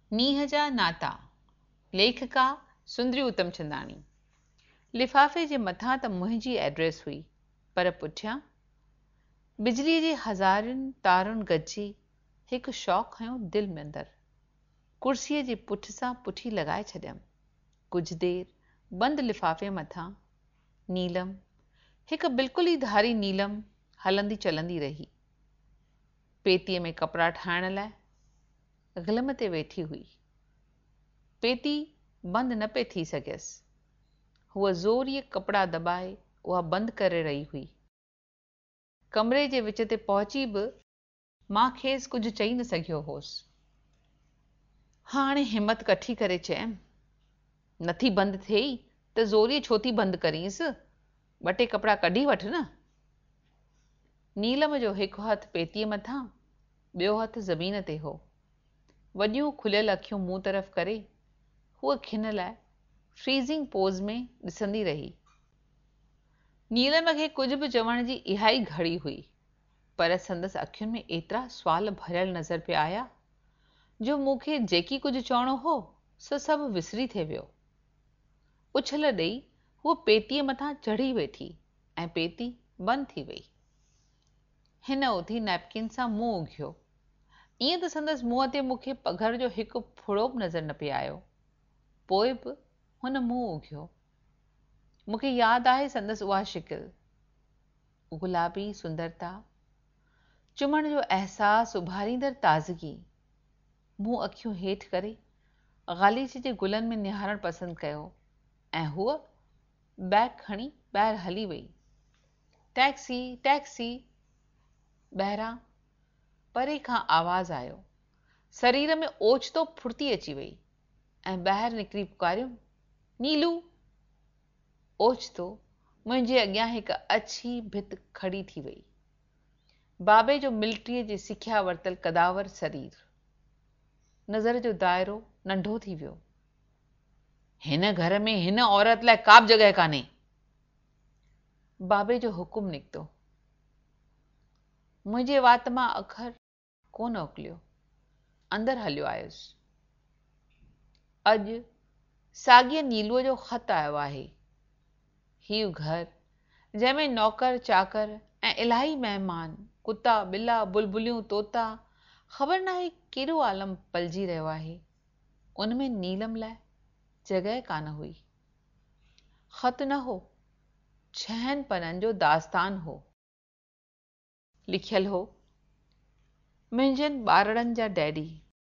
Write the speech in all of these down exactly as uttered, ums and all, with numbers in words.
नीह जा नाता, लेखिका सुंदरी उतमचंदाणी। लिफ़ाफ़े जे मथां त मुंहिंजी एड्रेस हुई, पर पुठियां बिजलीअ जे हज़ारनि तारुनि गॾिजी हिकु शौक़ु खयों दिलि में अंदरि। कुर्सीअ जे पुठ सां पुठी लॻाए छॾियमि। कुझु देरि बंदि लिफ़ाफ़े मथां नीलम, हिकु बिल्कुलु ई धारी नीलम हलंदी चलंदी रही। पेतीअ में कपिड़ा ठाहिण लाइ ग़िलम ते वेठी हुई। पेती बंदि न पे थी सघियसि। हूअ ज़ोरीअ कपिड़ा दॿाए उहा बंदि करे रही हुई। कमरे जे विच ते पहुची बि मां खेसि कुझु चई न सघियो होसि। हाणे हिमत कठी करे चयमि, नथी बंदि थिए ई त ज़ोरीअ छो थी बंदि करींसि, ॿ टे कपिड़ा कढी वठि न। नीलम जो हिकु हथु पेतीअ मथां, ॿियो हथु ज़मीन ते हो। वॾियूं खुलियल अखियूं मूं तरफ़ करे हूअ खिन लाइ फ्रीज़िंग पोज़ में ॾिसंदी रही। नीलम खे कुझु बि चवण जी इहा ई घड़ी हुई, पर संदसि अखियुनि में एतिरा सुवाल भरियल नज़र पिया आया जो मूंखे जेकी कुझु चवणो हो सो सभु विसरी थे वियो। उछल ॾेई हूअ पेतीअ मथां चढ़ी वेठी ऐं पेती बंदि थी वई। हिन उथी नैपकिन सां मुंहुं उघियो। ईअं त संदसि मुंहं ते मूंखे पघर जो हिकु फुड़ो बि नज़र न पियो आयो। पोइ बि हुन मुंहुं उघियो। मूंखे यादि आहे संदसि उहा शिकिल, गुलाबी सुंदरता, चुमण जो अहसास उभारींदड़ ताज़गी। मूं अखियूं हेठि करे ग़ालीचे जे गुलनि में निहारण पसंदि कयो ऐं हूअ बैग खणी ॿाहिरि हली वई। टैक्सी टैक्सी, ॿाहिरां परे खां आवाज़ आयो। शरीर में ओचितो फुर्ती अची वई ऐं ॿाहिरि निकिरी पुकारियो, नीलू। ओचितो मुंहिंजे अॻियां हिकु अछी भित खड़ी थी वई। बाबे जो मिलिट्रीअ जे सिखिया वरितल कदावर शरीर। नज़र जो दाइरो नंढो थी वियो। हिन घर में हिन औरत लाइ का बि जॻह कान्हे। बाबे जो हुकुम निकितो। मुंहिंजे वात मां अखर कोन उकलियो। अंदरि हलियो आयुसि। अॼु साॻीअ नीलूअ जो ख़त आयो आहे। हीउ घर जंहिंमें नौकर चाकर ऐं इलाही महिमान, कुता ॿिला, बुलबुलियूं, तोता, ख़बर नाहे कहिड़ो आलम पलिजी रहियो आहे, उन में नीलम लाइ जॻह कान हुई। ख़त न हो, छहनि पननि जो दास्तान हो। लिखियल हो, मुंहिंजनि ॿारड़नि जा डैडी।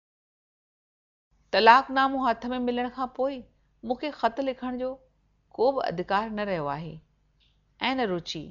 तलाकनामो हथ में मिलण खां पोइ मूंखे ख़त लिखण जो को बि अधिकार न रहियो आहे ऐं न रुचि।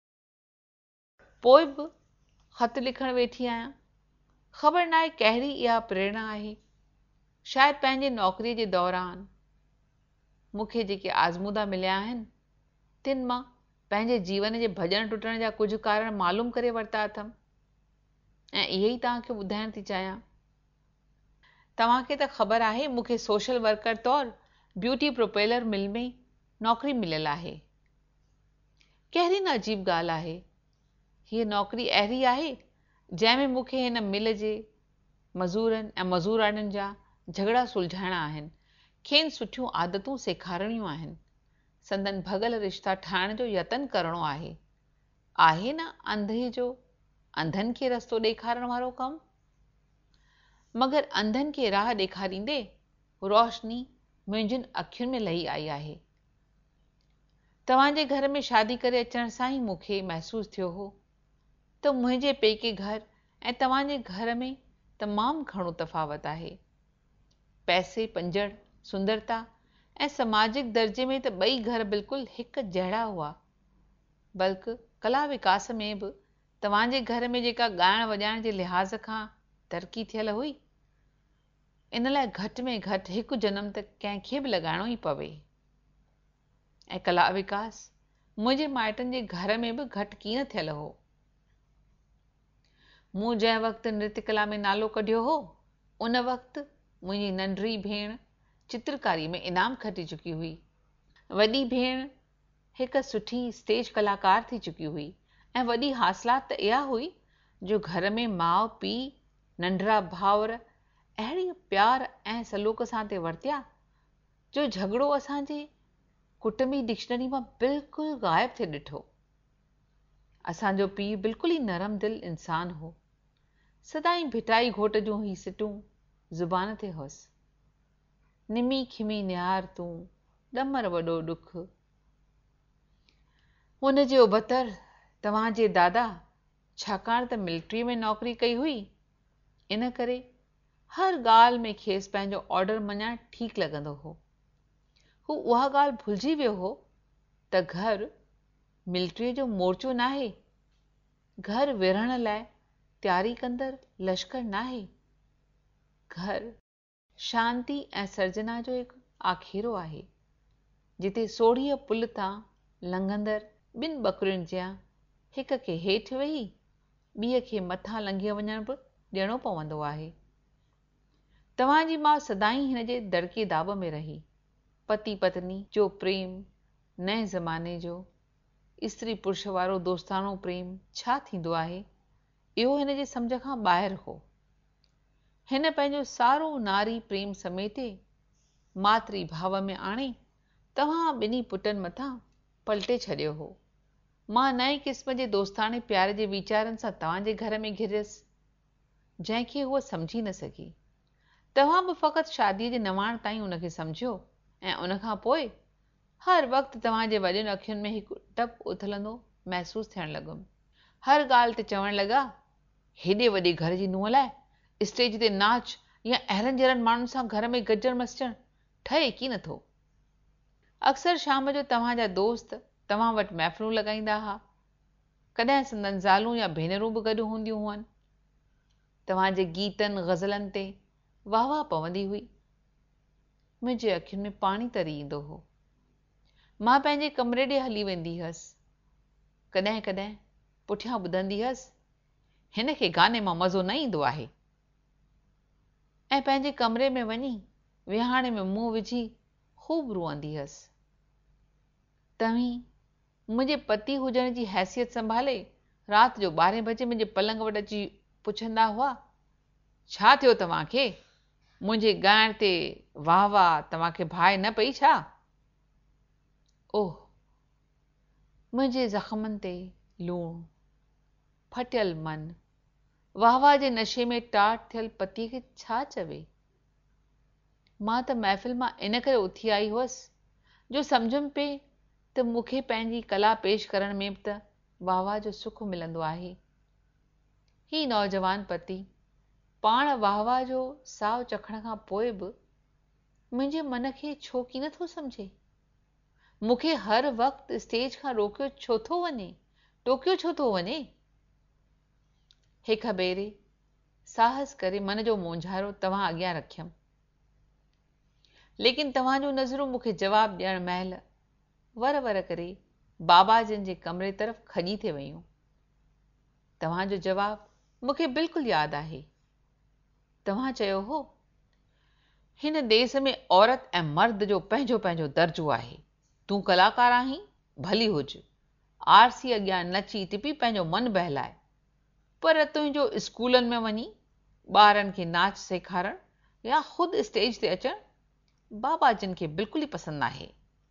पोइ बि ख़त लिखण वेठी आहियां। ख़बर नाहे कहिड़ी इहा प्रेरणा आहे। शायदि पंहिंजे नौकरीअ जे दौरान मूंखे जेके आज़मूदा मिलिया आहिनि, तिन मां पंहिंजे जीवन जे भॼण टुटण जा कुझु कारण मालूम करे वरिता अथमि ऐं इहे ई तव्हांखे ॿुधाइण थी चाहियां। तव्हांखे त ख़बर आहे मूंखे सोशल वर्कर तौरु ब्यूटी प्रोपेलर मिल में नौकरी मिलियल आहे। कहिड़ी न अजीब ॻाल्हि आहे। हीअ नौकरी अहिड़ी आहे जंहिंमें मूंखे हिन मिल जे मज़ूरनि ऐं मज़ूराणियुनि जा झगड़ा सुलझाइणा आहिनि, खेनि सुठियूं आदतूं सेखारणियूं आहिनि, संदन भॻल रिश्ता ठाहिण जो यतन करणो आहे। आहे न अंधे जो अंधनि खे रस्तो ॾेखारण वारो कमु। मगर अंधनि खे राह ॾेखारींदे रोशनी मुंहिंजियुनि अखियुनि में लही आई आहे। तव्हांजे घर में शादी करे अचण सां ई मूंखे महसूस थियो हो त मुंहिंजे पेके घर ऐं तव्हांजे घर में तमामु घणो तफ़ावत आहे। पैसे पंजड़, सुंदरता ऐं समाजिक दर्जे में त ॿई घर बिल्कुलु हिकु जहिड़ा हुआ। बल्कि कला विकास में बि तव्हांजे घर में जेका ॻाइण वॼाइण जे लिहाज़ खां तरक़ी थियल हुई, इन लाइ घटि में घटि हिकु जनम त कंहिंखे बि लॻाइणो ई पवे। ऐं कला विकास मुंहिंजे माइटनि जे घर में बि घटि कीअं थियल हो। मूं जंहिं वक़्तु नृत्य कला में नालो कढियो हो, उन वक़्तु मुंहिंजी नंढड़ी भेण चित्रकारी में इनाम खटी चुकी हुई। वॾी भेण हिकु सुठी स्टेज कलाकार थी चुकी हुई ऐं वॾी हासिलात त इहा हुई जो घर में माउ पीउ, नंढड़ा भाउर अहिड़ी ईअं प्यार ऐं सलूक सां ते वरतिया जो झगड़ो असांजे कुटुंबी डिक्शनरी मां बिल्कुलु ग़ाइब थिए ॾिठो। असांजो पीउ बिल्कुलु ई नरम दिल इंसान हो। सदाई भिटाई घोट जूं ही सिटूं ज़ुबान ते हुअसि। निमी खिमी निहार तूं ॾमर वॾो ॾुख। हुन जे उबतर तव्हांजे दादा छाकाणि त मिलिट्रीअ में नौकरी कई हुई, इन करे हर ॻाल्हि में खेसि पंहिंजो ऑर्डर मञणु ठीकु लॻंदो हो। हू उहा ॻाल्हि भुलिजी वियो हो त घर मिलिट्रीअ जो मोर्चो नाहे, घर विढ़ण लाइ तयारी कंदड़ लश्कर नाहे, घर शांती ऐं सर्जना जो हिकु आखेरो आहे, जिते सोढ़ीअ पुल तां लंघंदड़ ॿिनि ॿकरियुनि जियां हिक खे हेठि वेही ॿीअ खे मथां लंघे वञण बि ॾियणो पवंदो आहे। तव्हांजी माउ सदाई हिन जे दड़के दाब में रही। पति पत्नी जो प्रेम नए ज़माने जो स्त्री पुरुष वारो दोस्तानो प्रेम छा थींदो आहे, इहो हिन जे सम्झ खां ॿाहिरि हो। हिन पंहिंजो सारो नारी प्रेम समेटे मातृ भाव में आणे तव्हां ॿिन्ही पुटनि मथां पलटे छॾियो हो। मां नए क़िस्म जे दोस्ताणे प्यार जे वीचारनि सां तव्हांजे घर में घिरियसि, जंहिंखे हूअ सम्झी न सघी। तव्हां बि फ़क़ति शादीअ जे नवाण ताईं उनखे सम्झियो ऐं उनखां पोइ हर वक़्तु तव्हांजे वॾियुनि अखियुनि में हिकु टप उथलंदो महसूसु थियणु लॻुमि। हर ॻाल्हि ते चवणु लॻा, हेॾे वॾे घर जी नुंहं लाइ स्टेज ते नाच या अहिड़नि जहिड़नि माण्हुनि सां घर में गजण मस्जण ठहे की नथो। अक्सर शाम जो तव्हांजा दोस्त तव्हां वटि महफ़िलूं लॻाईंदा हुआ। कॾहिं संदन ज़ालूं या भेनरूं बि गॾु हूंदियूं हुअनि। तव्हांजे गीतनि ग़ज़लनि ते वाह वाह पवंदी हुई। मुंहिंजे अखियुनि में पाणी तरी ईंदो हो। मां पंहिंजे कमरे ॾे हली वेंदी हुअसि। कॾहिं कॾहिं पुठियां ॿुधंदी हुअसि, हिन खे गाने मां मज़ो न ईंदो आहे, ऐं पंहिंजे कमरे में वञी विहाणे में मुंहुं विझी खूब रुअंदी हुअसि। तव्हीं मुंहिंजे पति हुजण जी हैसियत संभाले राति जो ॿारहें बजे मुंहिंजे पलंग वटि अची पुछंदा हुआ, छा थियो तव्हांखे? मुंहिंजे ॻाइण ते वाह वाह तव्हांखे भाए न पई छा? ओह, मुंहिंजे ज़ख़्मनि ते लूणु, फटियल मन, वाह वाह जे नशे में टाट थियल पतीअ खे छा चवे? मां त महफ़िल मां इन करे उथी आई हुअसि जो सम्झुमि पे त मूंखे पंहिंजी कला पेश करण में बि त वाह वाह जो सुख मिलंदो आहे। ही नौजवान पति पाण वाह वाह जो साउ चखण खां पोइ बि मुंहिंजे मन खे छो की नथो सम्झे? मूंखे हर वक़्तु स्टेज खां रोकियो छो थो वञे, टोकियो छो थो वञे? हिक भेरे साहस करे मन जो मोंझारो तव्हां अॻियां रखियमि, लेकिन तव्हांजो नज़रूं मूंखे जवाबु ॾियण महिल वर वर करे बाबा जिन जे कमरे तरफ़ खॼी थे वयूं। तव्हांजो जवाबु मूंखे बिल्कुलु यादि आहे। तव्हां चयो हो, हिन देस में औरत ऐं मर्द जो पंहिंजो पंहिंजो दर्जो आहे। तूं कलाकार आहीं, भली हुज, आरसी अॻियां नची टिपी पंहिंजो मन बहलाए, पर तुंहिंजो स्कूलनि में वञी ॿारनि खे नाच सेखारण या ख़ुदि स्टेज ते अचणु बाबा जिन खे बिल्कुलु ई पसंदि नाहे।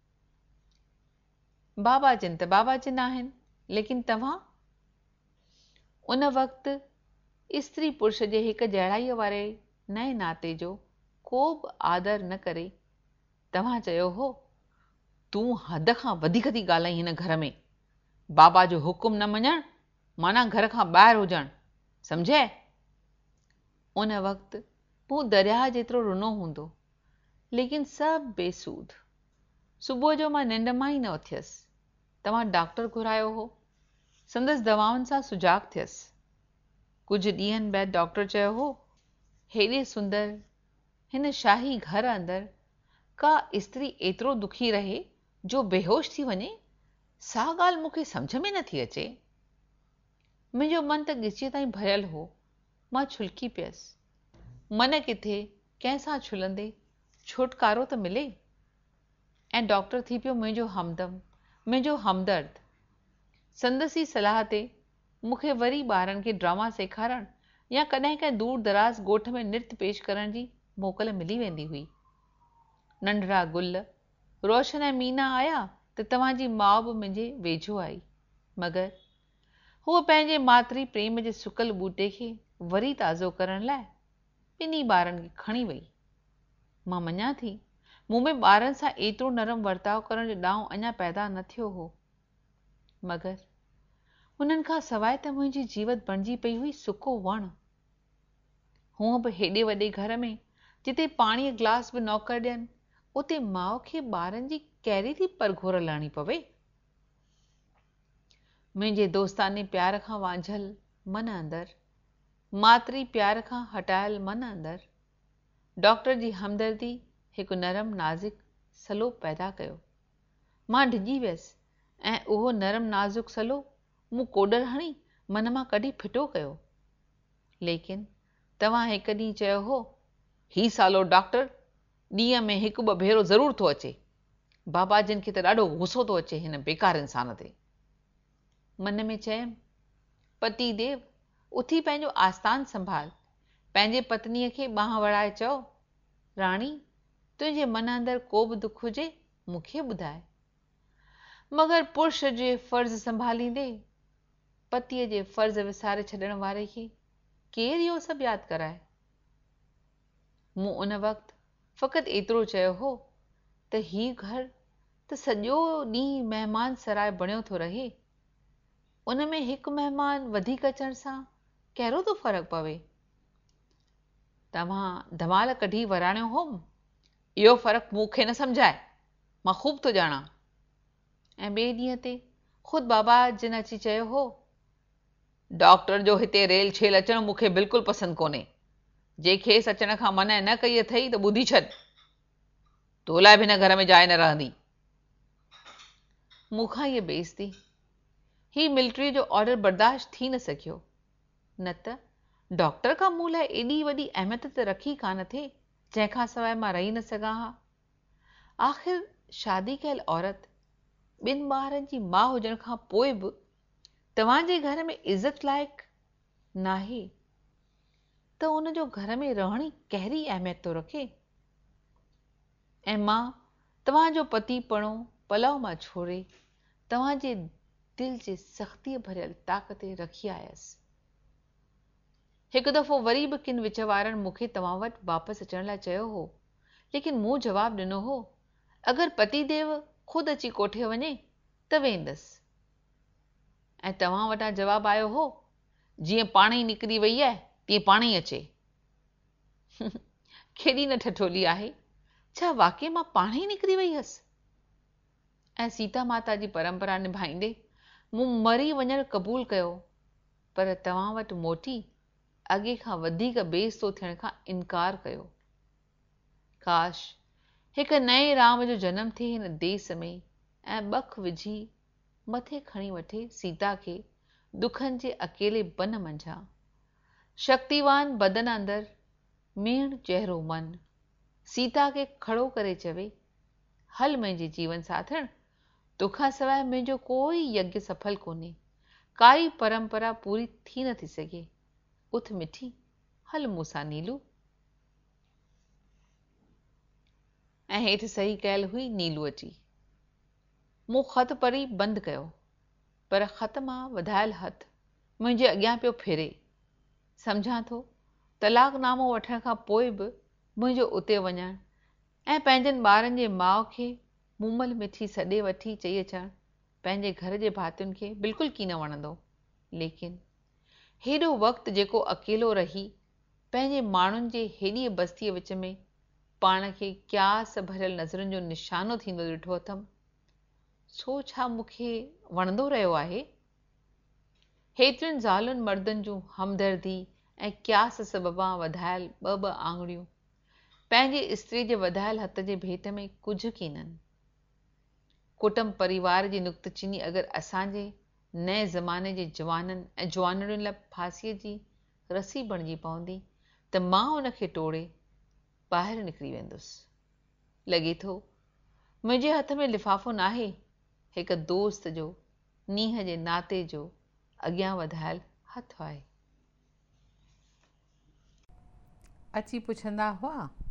बाबा जिन त बाबा जिन आहिनि, लेकिन तव्हां उन वक़्तु स्त्री पुरुष जे हिक जहिड़ाईअ वारे नए नाते जो को बि आदर न करे तव्हां चयो हो, तूं हद खां वधीक थी ॻाल्हाई हिन घर में। बाबा जो हुकुम न मञणु माना घर खां ॿाहिरि हुजणु, सम्झे? उन वक़्तु मूं दरिया जेतिरो रुनो हूंदो, लेकिन सभु बेसूद। सुबुह जो मां निंड मां ई न उथियसि। तव्हां डॉक्टर घुरायो हो, संदसि दवाउनि सां सुजाग थियसि। कुझु ॾींहंनि बैदि डॉक्टर चयो हो, हेॾे सुंदर हिन शाही घर अंदरि का स्त्री एतिरो दुखी रहे जो बेहोश थी वञे, सा ॻाल्हि मूंखे सम्झ में नथी अचे। मुंहिंजो मन त ॻिचीअ ताईं भरियल हो। मां छुलकी पियसि। मन किथे कंहिंसां छुलंदे छुटकारो त मिले। ऐं डॉक्टर थी पियो मुंहिंजो हमदम, मुंहिंजो हमदर्द। संदसी सलाह ते मूंखे वरी ॿारनि खे ड्रामा सेखारण या कॾहिं कंहिं दूर दराज ॻोठ में नृत्य पेश करण जी मोकल मिली वेंदी हुई। नंढड़ा गुल, रोशन ऐं मीना आया त तव्हांजी माउ बि मुंहिंजे वेझो आई, मगर हूअ पंहिंजे मातृ प्रेम जे सुकल ॿूटे खे वरी ताज़ो करण लाइ ॿिन्ही ॿारनि खे खणी वई। मां मञा थी मूं में ॿारनि सां एतिरो नरम वर्ताव करण जो ॾांहुं अञा पैदा न थियो हो, मगर हुननि खां सवाइ त मुंहिंजी जीवत बणिजी पई हुई सुको वणु। हूअं बि हेॾे वॾे घर में जिते पाणीअ गिलास बि नौकर ॾियनि, उते माउ खे ॿारनि जी कहिड़ी थी परघोर लहणी पवे। मुंहिंजे दोस्ताने प्यार खां वांझल मन अंदरि, मातृ प्यार खां हटायल मन अंदरि, डॉक्टर जी हमदर्दी हिकु नरम नाज़ुक सलो पैदा कयो। मां डिॼी वियसि ऐं उहो नरम नाज़ुक सलो मूं कोडर हणी मन मां कढी फिटो कयो। लेकिन तव्हां हिकु ॾींहुं चयो हो, ही सालो डॉक्टर ॾींहं में हिकु ॿ भेरो ज़रूर थो अचे। बाबा जिन खे त ॾाढो गुस्सो थो अचे हिन बेकार इंसान ते। मन में चयमि, पति देव उथी पंहिंजो आस्थान संभाल, पंहिंजे पत्नीअ खे ॿांह वड़ाए चओ, राणी तुंहिंजे मन अंदरि को बि दुख हुजे मूंखे ॿुधाए। मगर पुरुष जे फर्ज़ संभालींदे पतीअ जे फर्ज़ विसारे छॾण वारे खे केरु इहो सभु यादि कराए। मूं उन वक़्तु फ़क़ति एतिरो चयो हो त ही घर त सॼो ॾींहुं महिमान सराय बणियो थो रहे, उन में हिकु महिमान वधीक अचण सां कहिड़ो थो फ़र्क़ु पवे। तव्हां धमाल कढी वराणियो होम, इहो फ़र्क़ु मूंखे न सम्झाए, मां ख़ूब थो ॼाणा। ऐं ॿिए ॾींहं ते ख़ुदि बाबा जिन अची चयो हो, डॉक्टर जो हिते रेल छेल अचणु मूंखे बिल्कुलु पसंदि कोन्हे। जे खेसि अचण खां मना न कई अथई त ॿुधी छॾ, तो लाइ बि हिन घर में जाइ न रहंदी। मूंखां इहा बेइज़ती, ही मिलिट्रीअ जो ऑर्डर बर्दाश्त थी न सघियो, न त डॉक्टर खां मूं लाइ एॾी वॾी अहमियत त रखी कान थे जंहिंखां सवाइ मां रही न सघां हा। आख़िर शादी कयल औरत ॿिनि ॿारनि जी माउ हुजण खां पोइ बि तव्हांजे घर में इज़त लाइक़ु नाहे त उन जो घर में रहणी कहिड़ी अहमियत थो रखे। ऐं मां तव्हांजो पति पणो पलव मां छोड़े तव्हांजे दिल जे सख़्तीअ भरियल ताक़ ते रखी आयसि। हिकु दफ़ो वरी बि किन विच वारनि मूंखे तव्हां वटि वापसि अचण लाइ चयो हो, लेकिन मूं जवाबु ॾिनो हो, अगरि पति देव ख़ुदि अची कोठे वञे त वेंदसि। ऐं तव्हां वटां जवाबु आयो हो, जीअं पाण ई निकिरी वई आहे तीअं पाण ई अचे। केॾी न ठठोली आहे, छा वाकई मां पाण ई निकिरी वई हुअसि। ऐं सीता माता जी परंपरा निभाईंदे मूं मरी वञणु क़बूल कयो, पर तव्हां वटि मोटी अॻे खां वधीक बेइज़्तो थियण खां इनकार कयो। काश हिकु नए राम जो जनम थिए हिन देस में ऐं बख विझी मथे खणी वठे सीता खे दुखनि जे अकेले बन मंझां, शक्तिवान बदन अंदरि मेण चहिरो मन सीता खे खड़ो करे चवे, हल मुंहिंजे जीवन साथण, तोखां सवाइ मुंहिंजो कोई यज्ञ सफल कोन्हे, काई परंपरा पूरी थी नथी सघे, उथ मिठी, हल मूंसां नीलू। ऐं हेठि सही कयल हुई नीलू अची। मूं ख़त पढ़ी बंदि कयो, पर ख़त मां वधायल हथ मुंहिंजे अॻियां पियो फेरे। सम्झां थो तलाकनामो वठण खां पोइ बि मुंहिंजो उते वञणु ऐं पंहिंजनि ॿारनि जे माउ खे मूमल मिठी सॾे वठी चई अचणु पंहिंजे घर जे भातियुनि खे बिल्कुलु की न वणंदो। लेकिन हेॾो वक़्तु जेको अकेलो रही पंहिंजे माण्हुनि जे हेॾी बस्तीअ विच में पाण खे क्यास भरियल नज़रुनि जो निशानो थींदो ॾिठो अथमि, सो छा मूंखे वणंदो रहियो आहे। हेतिरनि ज़ालुनि मर्दनि जूं हमदर्दी ऐं क्यास सबबां वधायल ॿ ॿ आङुरियूं पंहिंजे स्त्री जे वधायल हथ जे भेट में कुझु कीननि। कुटुंब परिवार जी नुक्तचीनी अगरि असांजे नए ज़माने जे जवाननि ऐं जवानड़ियुनि लाइ फांसीअ जी रसी बणिजी पवंदी त मां उनखे टोड़े ॿाहिरि निकिरी वेंदुसि। लॻे थो मुंहिंजे हथ में लिफ़ाफ़ो नाहे, हिकु दोस्त जो नींहं जे नाते जो अॻियां वधायल हथु आहे। अची पुछंदा हुआ